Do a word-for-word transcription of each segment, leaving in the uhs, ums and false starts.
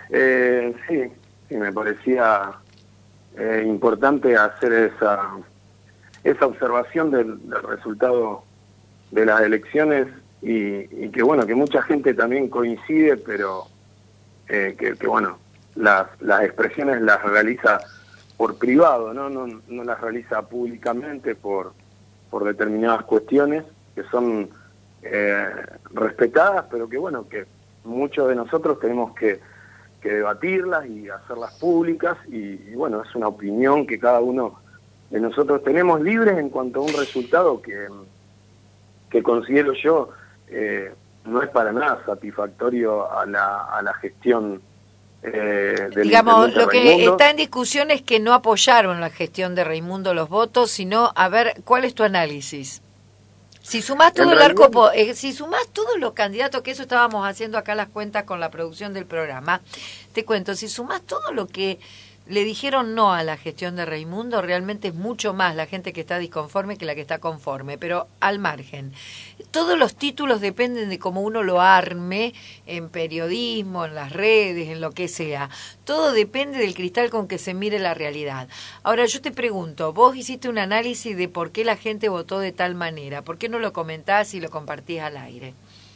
Eh, sí, sí, me parecía eh, importante hacer esa, esa observación del, del resultado de las elecciones y, y que bueno, que mucha gente también coincide, pero eh, que, que bueno, las, las expresiones las realiza por privado, ¿no? No, no las realiza públicamente por, por determinadas cuestiones que son eh, respetadas, pero que bueno, que muchos de nosotros tenemos que, que debatirlas y hacerlas públicas y, y bueno, es una opinión que cada uno de nosotros tenemos libres en cuanto a un resultado que, que considero yo eh, no es para nada satisfactorio a la, a la gestión eh, del Digamos, intendente lo que Raimundo. está en discusión es que no apoyaron la gestión de Raimundo los votos, sino, a ver, ¿cuál es tu análisis? Si sumás todo En el realidad, arco, eh, si sumás todos los candidatos, que eso estábamos haciendo acá las cuentas con la producción del programa, te cuento, si sumás todo lo que le dijeron no a la gestión de Raimundo, realmente es mucho más la gente que está disconforme que la que está conforme, pero al margen. Todos los títulos dependen de cómo uno lo arme en periodismo, en las redes, en lo que sea. Todo depende del cristal con que se mire la realidad. Ahora yo te pregunto, vos hiciste un análisis de por qué la gente votó de tal manera, ¿por qué no lo comentás y lo compartís al aire?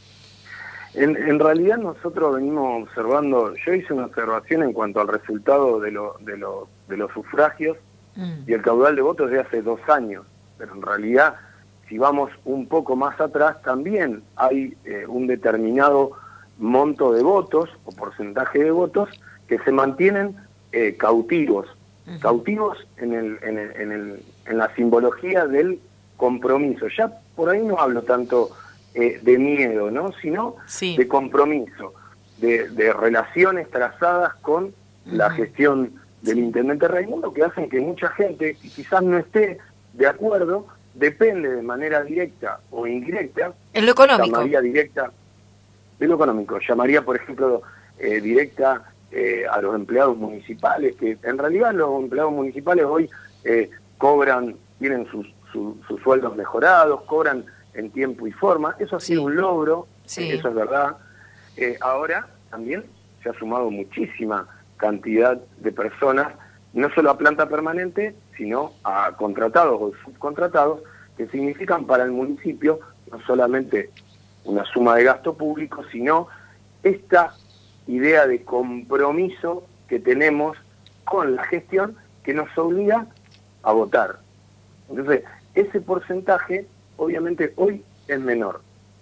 En, en realidad nosotros venimos observando, yo hice una observación en cuanto al resultado de, lo, de, lo, de los sufragios mm. y el caudal de votos de hace dos años, pero en realidad si vamos un poco más atrás también hay eh, un determinado monto de votos o porcentaje de votos que se mantienen eh, cautivos, uh-huh. cautivos en, el, en, el, en, el, en la simbología del compromiso. Ya por ahí no hablo tanto Eh, de miedo, ¿no? Sino sí. de compromiso, de, de relaciones trazadas con uh-huh. la gestión del sí. intendente Raimundo, que hacen que mucha gente, que quizás no esté de acuerdo, depende de manera directa o indirecta. En lo económico. Llamaría directa, de lo económico, llamaría, por ejemplo, eh, directa eh, a los empleados municipales, que en realidad los empleados municipales hoy eh, cobran, tienen sus, sus, sus sueldos mejorados, cobran en tiempo y forma, eso ha sido sí. un logro, sí. eso es verdad. Eh, ahora también se ha sumado muchísima cantidad de personas, no solo a planta permanente, sino a contratados o subcontratados, que significan para el municipio no solamente una suma de gasto público, sino esta idea de compromiso que tenemos con la gestión que nos obliga a votar. Entonces, ese porcentaje obviamente hoy es menor.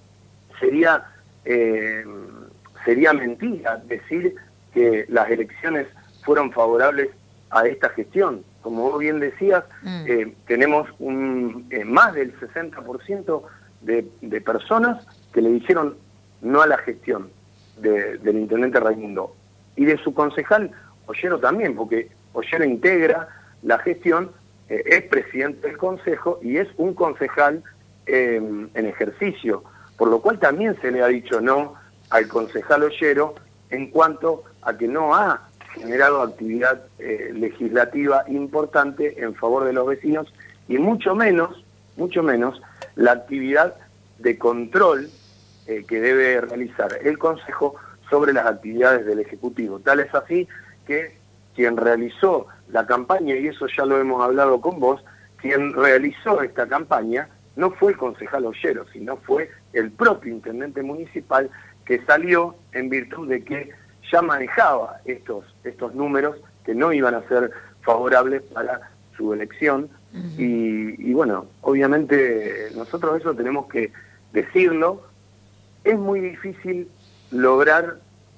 Sería eh, sería mentira decir que las elecciones fueron favorables a esta gestión. Como vos bien decías, mm. eh, tenemos un eh, más del sesenta por ciento de, de personas que le dijeron no a la gestión de, del intendente Raimundo. Y de su concejal, Ollero también, porque Ollero integra la gestión, eh, es presidente del consejo y es un concejal Eh, en ejercicio, por lo cual también se le ha dicho no al concejal Ollero en cuanto a que no ha generado actividad eh, legislativa importante en favor de los vecinos y mucho menos, mucho menos la actividad de control eh, que debe realizar el Consejo sobre las actividades del Ejecutivo. Tal es así que quien realizó la campaña, y eso ya lo hemos hablado con vos, quien realizó esta campaña no fue el concejal Ollero, sino fue el propio intendente municipal que salió en virtud de que ya manejaba estos, estos números que no iban a ser favorables para su elección. Uh-huh. y, y bueno, obviamente nosotros eso tenemos que decirlo. Es muy difícil lograr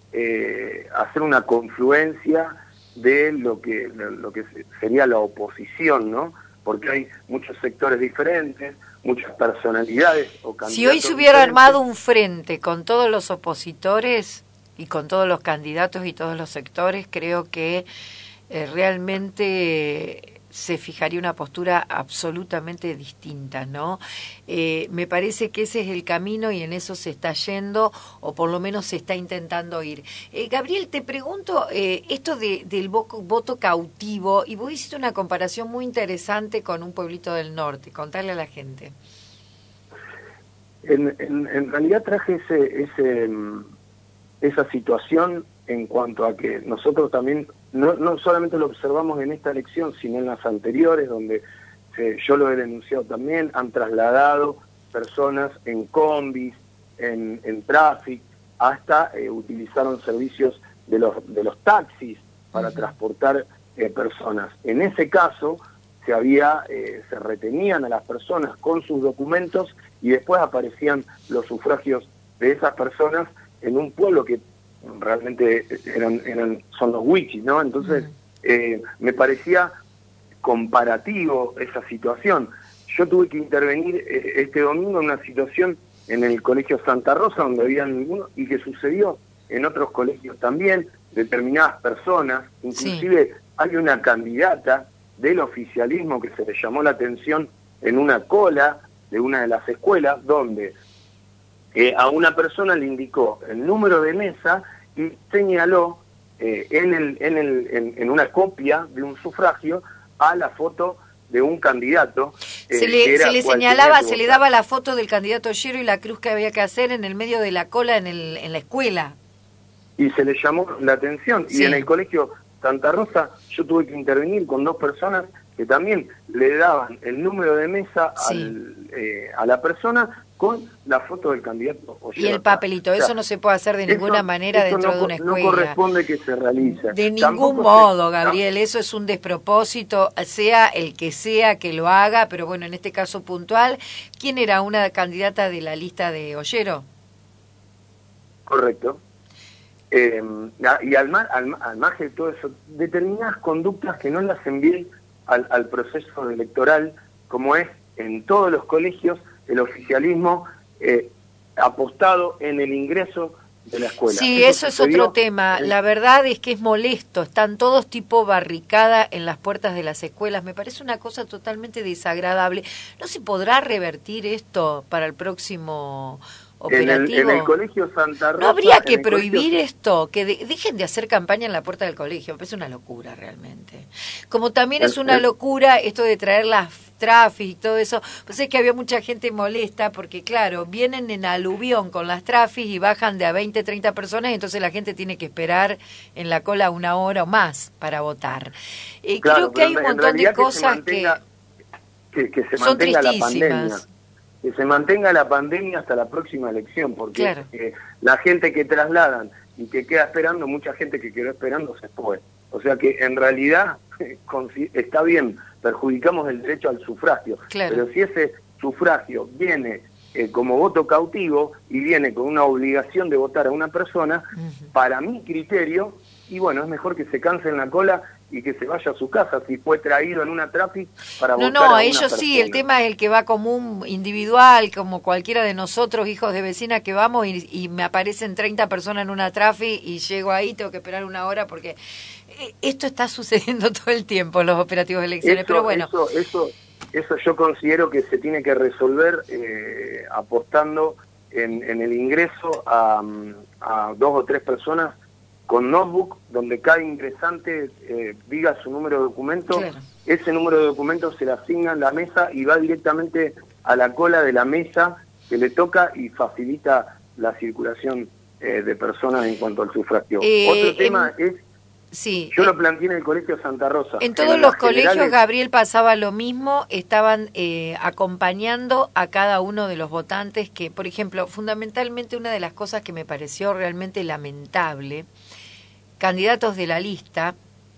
eh, hacer una confluencia de lo que, lo que sería la oposición, ¿no? Porque hay muchos sectores diferentes, muchas personalidades o candidatos. Si hoy se hubiera diferentes. armado un frente con todos los opositores y con todos los candidatos y todos los sectores, creo que eh, realmente se fijaría una postura absolutamente distinta, ¿no? Eh, me parece que ese es el camino y en eso se está yendo, o por lo menos se está intentando ir. Eh, Gabriel, te pregunto, eh, esto de, del voto, voto cautivo, y vos hiciste una comparación muy interesante con un pueblito del norte, contarle a la gente. En, en, en realidad traje ese, ese, esa situación en cuanto a que nosotros también, no, no solamente lo observamos en esta elección, sino en las anteriores, donde eh, yo lo he denunciado también, han trasladado personas en combis, en, en tráfico, hasta eh, utilizaron servicios de los, de los taxis para uh-huh. transportar eh, personas. En ese caso, se había eh, se retenían a las personas con sus documentos y después aparecían los sufragios de esas personas en un pueblo que realmente eran, eran son los wichis, ¿no? Entonces, uh-huh. eh, me parecía comparativo esa situación. Yo tuve que intervenir eh, este domingo en una situación en el Colegio Santa Rosa, donde había ninguno, y que sucedió en otros colegios también, determinadas personas, inclusive sí. hay una candidata del oficialismo que se le llamó la atención en una cola de una de las escuelas, donde eh, a una persona le indicó el número de mesa y señaló eh, en, el, en, el, en, en una copia de un sufragio a la foto de un candidato. Eh, se le, se le señalaba, se le daba la foto del candidato Ollero y la cruz que había que hacer en el medio de la cola en, el, en la escuela. Y se le llamó la atención. Sí. Y en el Colegio Santa Rosa yo tuve que intervenir con dos personas que también le daban el número de mesa sí. al, eh, a la persona con la foto del candidato Ollero. Y el papelito, o sea, eso no se puede hacer de ninguna eso, manera eso dentro no, de una escuela. No corresponde que se realice. De ningún Tampoco modo, se... Gabriel, eso es un despropósito, sea el que sea que lo haga, pero bueno, en este caso puntual, ¿quién era una candidata de la lista de Ollero? Correcto. Eh, y al, al, al margen de todo eso, determinadas conductas que no las envíen al, al proceso electoral, como es en todos los colegios, el oficialismo eh, apostado en el ingreso de la escuela. Sí, eso, eso es otro tema. En... La verdad es que es molesto. Están todos tipo barricada en las puertas de las escuelas. Me parece una cosa totalmente desagradable. ¿No se podrá revertir esto para el próximo operativo? En el, en el Colegio Santa Rosa... ¿No habría que prohibir colegio... esto? Que de, dejen de hacer campaña en la puerta del colegio. Me parece una locura realmente. Como también es una locura esto de traer las tráficos y todo eso. Pues es que había mucha gente molesta porque, claro, vienen en aluvión con las tráficos y bajan de a veinte, treinta personas y entonces la gente tiene que esperar en la cola una hora o más para votar. Eh, claro, creo que hay un montón de cosas que, que, que, que se mantenga la pandemia. Que se mantenga la pandemia hasta la próxima elección, porque claro. eh, la gente que trasladan y que queda esperando, mucha gente que quedó esperando se fue. O sea que en realidad está bien, perjudicamos el derecho al sufragio, claro. pero si ese sufragio viene eh, como voto cautivo y viene con una obligación de votar a una persona, uh-huh. para mi criterio, y bueno, es mejor que se canse en la cola y que se vaya a su casa si fue traído en una tráfico para no, votar no, a una ellos persona. Sí, el tema es el que va como un individual, como cualquiera de nosotros, hijos de vecina que vamos y, y me aparecen treinta personas en una tráfico y llego ahí, tengo que esperar una hora porque esto está sucediendo todo el tiempo en los operativos de elecciones, eso, pero bueno. Eso, eso, eso yo considero que se tiene que resolver eh, apostando en, en el ingreso a, a dos o tres personas con notebook, donde cada ingresante eh, diga su número de documento, claro. ese número de documento se le asigna a la mesa y va directamente a la cola de la mesa que le toca y facilita la circulación eh, de personas en cuanto al sufragio. Eh, Otro tema en... es, sí, yo eh, lo planteé en el Colegio Santa Rosa. En todos en los colegios, generales... Gabriel, pasaba lo mismo, estaban eh, acompañando a cada uno de los votantes que, por ejemplo, fundamentalmente una de las cosas que me pareció realmente lamentable, candidatos de la lista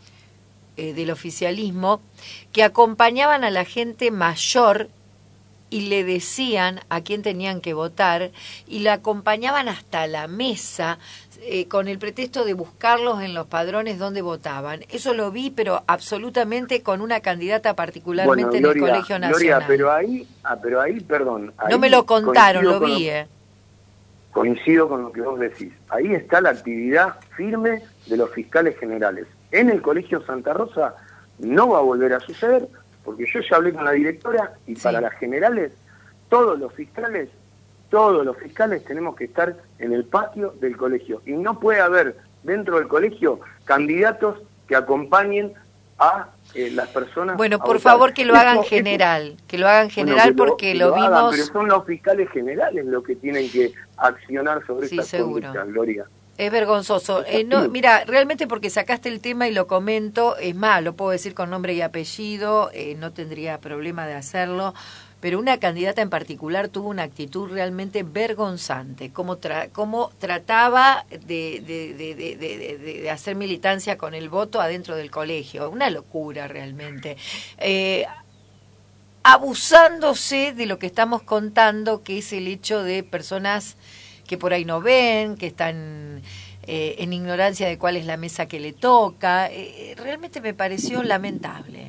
eh, del oficialismo que acompañaban a la gente mayor y le decían a quién tenían que votar y la acompañaban hasta la mesa eh, con el pretexto de buscarlos en los padrones donde votaban. Eso lo vi, pero absolutamente con una candidata particularmente bueno, Gloria, en el Colegio Nacional. Gloria, pero ahí, ah, pero ahí, perdón. Ahí no me lo contaron, lo vi, lo, eh. Coincido con lo que vos decís. Ahí está la actividad firme de los fiscales generales. En el Colegio Santa Rosa no va a volver a suceder, porque yo ya hablé con la directora y sí. para las generales, todos los fiscales, todos los fiscales tenemos que estar en el patio del colegio. Y no puede haber dentro del colegio candidatos que acompañen a eh, las personas. Bueno, por votar. favor que lo hagan eso, general, eso, que lo hagan general bueno, que porque lo, lo, que lo lo vimos. Hagan, pero son los fiscales generales los que tienen que accionar sobre sí, estas seguro. conductas, Gloria. Es vergonzoso. Eh, no, mira, realmente porque sacaste el tema y lo comento, es más, lo puedo decir con nombre y apellido, eh, no tendría problema de hacerlo, pero una candidata en particular tuvo una actitud realmente vergonzante, cómo, tra cómo trataba de, de, de, de, de, de, de hacer militancia con el voto adentro del colegio, una locura realmente. Eh, abusándose de lo que estamos contando, que es el hecho de personas que por ahí no ven, que están eh, en ignorancia de cuál es la mesa que le toca. Eh, realmente me pareció lamentable.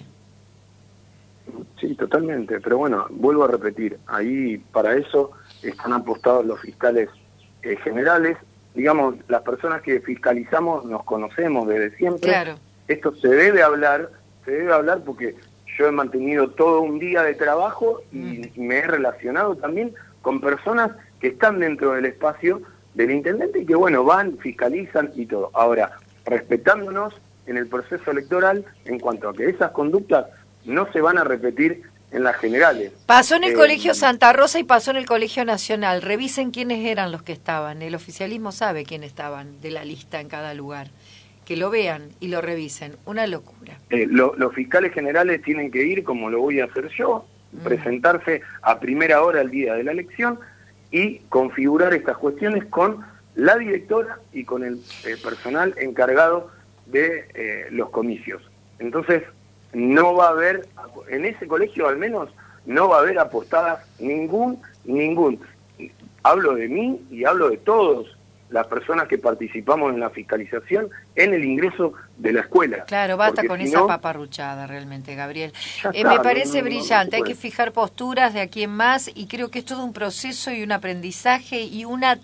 Sí, totalmente, pero bueno, vuelvo a repetir, ahí para eso están apostados los fiscales eh, generales, digamos, las personas que fiscalizamos nos conocemos desde siempre, Claro. Esto se debe hablar, se debe hablar porque yo he mantenido todo un día de trabajo y mm. me he relacionado también con personas que están dentro del espacio del intendente y que, bueno, van, fiscalizan y todo. Ahora, respetándonos en el proceso electoral en cuanto a que esas conductas no se van a repetir en las generales. Pasó en el eh, Colegio Santa Rosa y pasó en el Colegio Nacional. Revisen quiénes eran los que estaban. El oficialismo sabe quiénes estaban de la lista en cada lugar. Que lo vean y lo revisen. Una locura. Eh, lo, los fiscales generales tienen que ir, como lo voy a hacer yo, mm. presentarse a primera hora el día de la elección y configurar estas cuestiones con la directora y con el eh, personal encargado de eh, los comicios. Entonces, no va a haber, en ese colegio al menos, no va a haber apostadas ningún, ningún. Hablo de mí y hablo de todos las personas que participamos en la fiscalización en el ingreso de la escuela. Claro, basta Porque con si esa no, paparruchada realmente, Gabriel. Eh, está, me parece no, no, brillante, no hay que fijar posturas de aquí en más y creo que es todo un proceso y un aprendizaje y una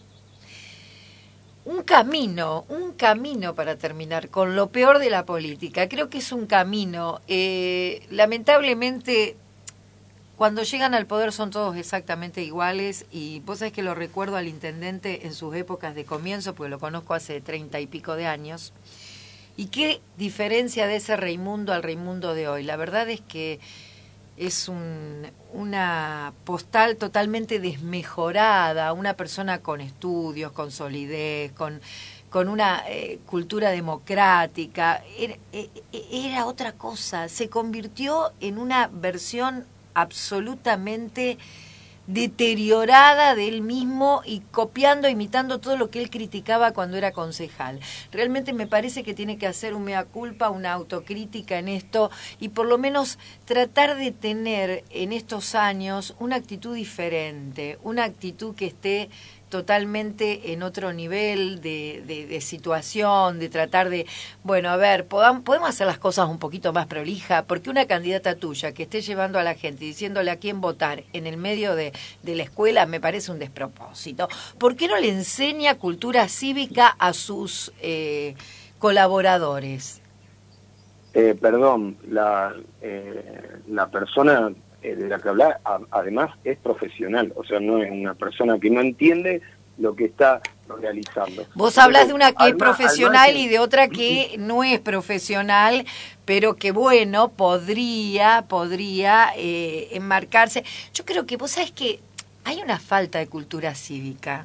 un camino, un camino para terminar con lo peor de la política. Creo que es un camino. Eh, lamentablemente, cuando llegan al poder son todos exactamente iguales y vos sabés que lo recuerdo al intendente en sus épocas de comienzo, porque lo conozco hace treinta y pico de años. Y qué diferencia de ese Raimundo al Raimundo de hoy. La verdad es que es un, una postal totalmente desmejorada, una persona con estudios, con solidez, con, con una eh, cultura democrática. Era, era otra cosa, se convirtió en una versión absolutamente deteriorada de él mismo y copiando, imitando todo lo que él criticaba cuando era concejal. Realmente me parece que tiene que hacer un mea culpa, una autocrítica en esto y por lo menos tratar de tener en estos años una actitud diferente, una actitud que esté totalmente en otro nivel de, de, de situación, de tratar de, bueno, a ver, podamos, podemos hacer las cosas un poquito más prolija, porque una candidata tuya que esté llevando a la gente, diciéndole a quién votar en el medio de, de la escuela, me parece un despropósito. ¿Por qué no le enseña cultura cívica a sus eh, colaboradores? Eh, perdón, la, eh, la persona de la que habla, además es profesional, o sea, no es una persona que no entiende lo que está realizando. Vos hablas de una que es profesional y de otra que no es profesional, pero que bueno, podría, podría eh, enmarcarse. Yo creo que vos sabés que hay una falta de cultura cívica.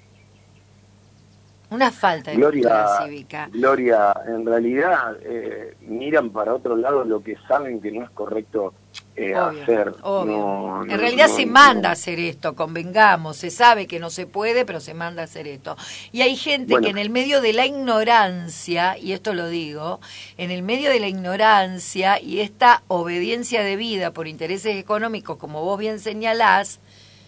Una falta de Gloria, cultura cívica. Gloria, en realidad eh, miran para otro lado lo que saben que no es correcto eh, obvio, hacer. Obvio. No, en no, realidad no, se manda no. a hacer esto, convengamos, se sabe que no se puede, pero se manda a hacer esto. Y hay gente bueno. que en el medio de la ignorancia, y esto lo digo, en el medio de la ignorancia y esta obediencia debida por intereses económicos, como vos bien señalás,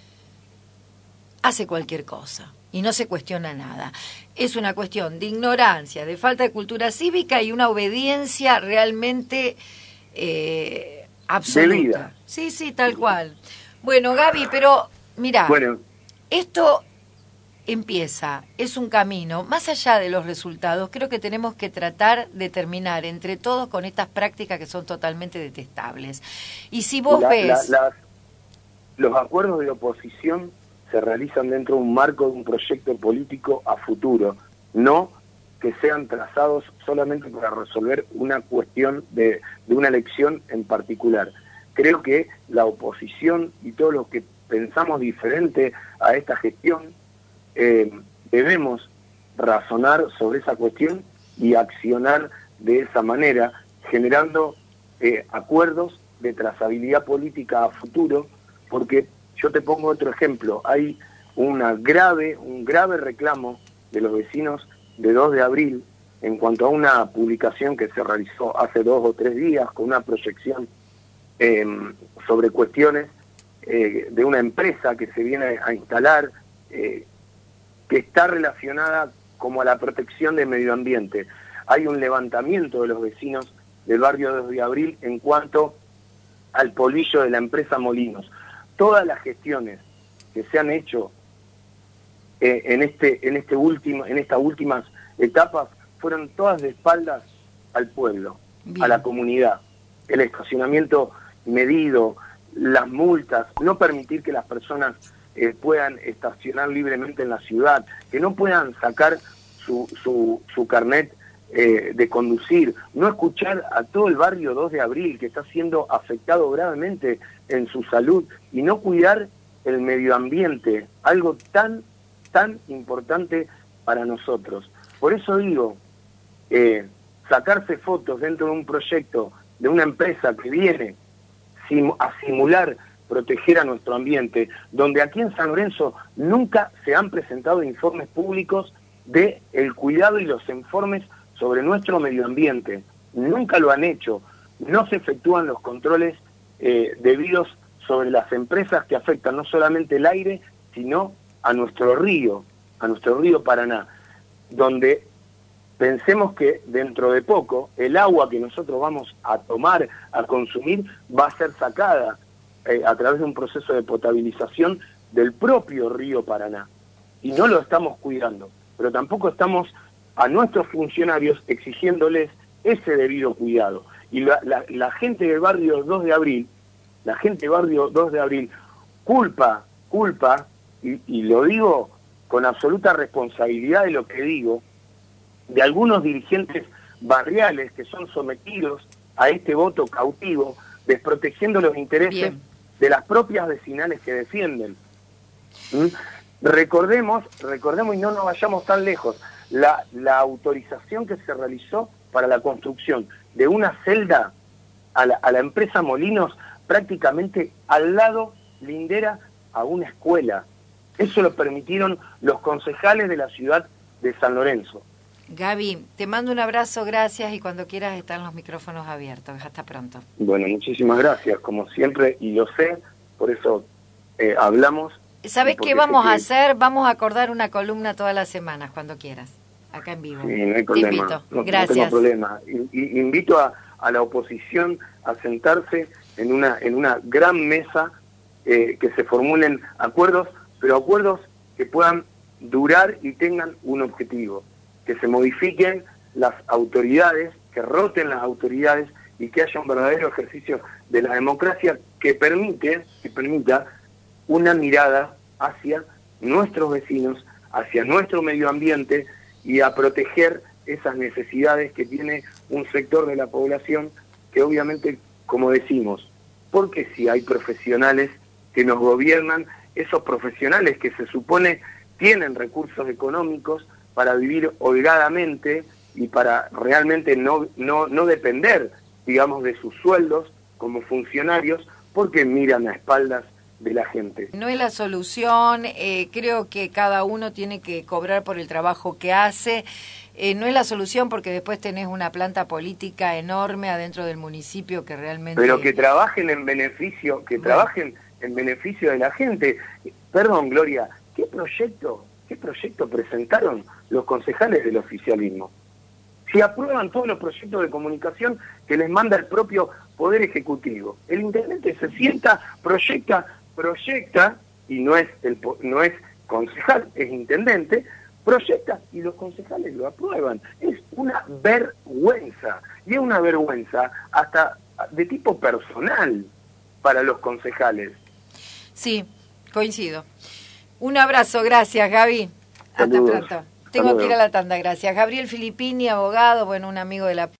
hace cualquier cosa. Y no se cuestiona nada. Es una cuestión de ignorancia, de falta de cultura cívica y una obediencia realmente eh, absoluta. De vida. Sí, sí, tal cual. Bueno, Gaby, pero mira, bueno. esto empieza, es un camino. Más allá de los resultados, creo que tenemos que tratar de terminar entre todos con estas prácticas que son totalmente detestables. Y si vos la, ves... La, la, los acuerdos de oposición se realizan dentro de un marco de un proyecto político a futuro, no que sean trazados solamente para resolver una cuestión de, de una elección en particular. Creo que la oposición y todos los que pensamos diferente a esta gestión, eh, debemos razonar sobre esa cuestión y accionar de esa manera, generando eh, acuerdos de trazabilidad política a futuro, porque yo te pongo otro ejemplo, hay una grave, un grave reclamo de los vecinos de dos de abril en cuanto a una publicación que se realizó hace dos o tres días con una proyección eh, sobre cuestiones eh, de una empresa que se viene a instalar, eh, que está relacionada como a la protección del medio ambiente. Hay un levantamiento de los vecinos del barrio dos de abril en cuanto al polvillo de la empresa Molinos. Todas las gestiones que se han hecho eh, en este, en este último, en estas últimas etapas fueron todas de espaldas al pueblo, Bien. a la comunidad. El estacionamiento medido, las multas, no permitir que las personas eh, puedan estacionar libremente en la ciudad, que no puedan sacar su, su, su carnet eh, de conducir, no escuchar a todo el barrio dos de abril que está siendo afectado gravemente en su salud y no cuidar el medio ambiente, algo tan, tan importante para nosotros. Por eso digo, eh, sacarse fotos dentro de un proyecto de una empresa que viene sim a simular proteger a nuestro ambiente, donde aquí en San Lorenzo nunca se han presentado informes públicos de el cuidado y los informes sobre nuestro medio ambiente. Nunca lo han hecho. No se efectúan los controles eh, debidos sobre las empresas que afectan no solamente el aire, sino a nuestro río, a nuestro río Paraná, donde pensemos que dentro de poco el agua que nosotros vamos a tomar, a consumir, va a ser sacada eh, a través de un proceso de potabilización del propio río Paraná. Y no lo estamos cuidando, pero tampoco estamos a nuestros funcionarios exigiéndoles ese debido cuidado. Y la, la, la gente del barrio dos de abril, la gente del barrio dos de abril, culpa, culpa, y, y lo digo con absoluta responsabilidad de lo que digo, de algunos dirigentes barriales que son sometidos a este voto cautivo, desprotegiendo los intereses Bien. de las propias vecinales que defienden. ¿Mm? Recordemos, recordemos y no nos vayamos tan lejos, la, la autorización que se realizó para la construcción de una celda a la, a la empresa Molinos, prácticamente al lado lindera a una escuela. Eso lo permitieron los concejales de la ciudad de San Lorenzo. Gaby, te mando un abrazo, gracias, y cuando quieras están los micrófonos abiertos. Hasta pronto. Bueno, muchísimas gracias, como siempre, y lo sé, por eso eh, hablamos. ¿Sabés qué vamos a hacer? Vamos a acordar una columna todas las semanas, cuando quieras, acá en vivo. Sí, no hay problema. Te invito. No, gracias. No tengo problema. Y, y, invito a, a la oposición a sentarse en una, en una gran mesa, eh, que se formulen acuerdos, pero acuerdos que puedan durar y tengan un objetivo. Que se modifiquen las autoridades, que roten las autoridades y que haya un verdadero ejercicio de la democracia que permite, que permita una mirada hacia nuestros vecinos, hacia nuestro medio ambiente y a proteger esas necesidades que tiene un sector de la población que obviamente, como decimos, porque si hay profesionales que nos gobiernan, esos profesionales que se supone tienen recursos económicos para vivir holgadamente y para realmente no, no, no depender, digamos, de sus sueldos como funcionarios, porque miran a espaldas de la gente. No es la solución, eh, creo que cada uno tiene que cobrar por el trabajo que hace, eh, no es la solución porque después tenés una planta política enorme adentro del municipio que realmente... Pero que trabajen en beneficio, que bueno. trabajen en beneficio de la gente. Perdón, Gloria, ¿qué proyecto, qué proyecto presentaron los concejales del oficialismo? Si aprueban todos los proyectos de comunicación que les manda el propio Poder Ejecutivo. El intendente se sienta, proyecta, proyecta, y no es, el, no es concejal, es intendente, proyecta y los concejales lo aprueban. Es una vergüenza, y es una vergüenza hasta de tipo personal para los concejales. Sí, coincido. Un abrazo, gracias, Gaby. Hasta Saludos. pronto. Tengo que ir a la tanda, gracias. Gabriel Filippini, abogado, bueno, un amigo de la...